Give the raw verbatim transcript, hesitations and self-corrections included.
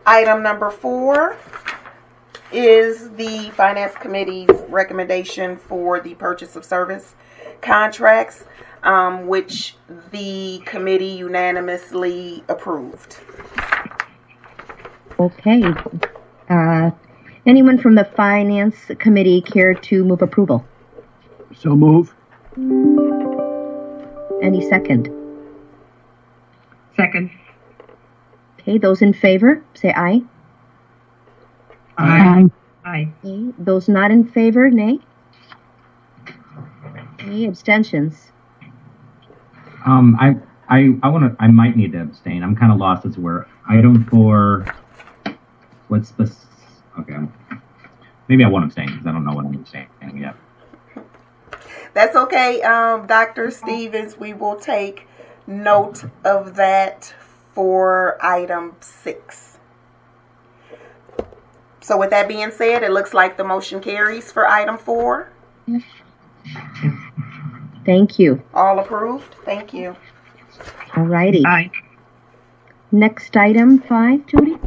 Item number four is the Finance Committee's recommendation for the purchase of service contracts, um, which the committee unanimously approved. Okay. Uh, anyone from the Finance Committee care to move approval? So move. Any second? Second. Okay, those in favor, say aye. Aye. Aye. Okay, those not in favor, nay. Okay, abstentions. Um, I, I, I want to. I might need to abstain. I'm kind of lost as to where item four. What's the? Okay, maybe I won't abstain because I don't know what I'm abstaining yet. That's okay, um, Doctor Stevens. We will take note of that for item six. So with that being said, it looks like the motion carries for item four. Thank you. All approved? Thank you. All righty. Aye. Next item five, Judy.